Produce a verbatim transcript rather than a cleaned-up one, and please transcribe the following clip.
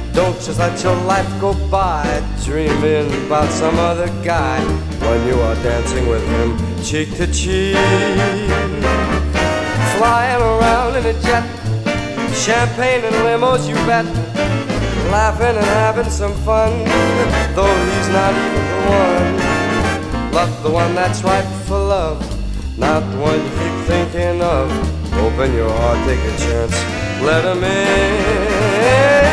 Don't just let your life go by dreaming about some other guy when you are dancing with him cheek to cheek. Flying around in a jet, champagne and limos, you bet. Laughing and having some fun, though he's not even the one. Love the one that's ripe for love, not the one you keep thinking of. Open your heart, take a chance, let him in.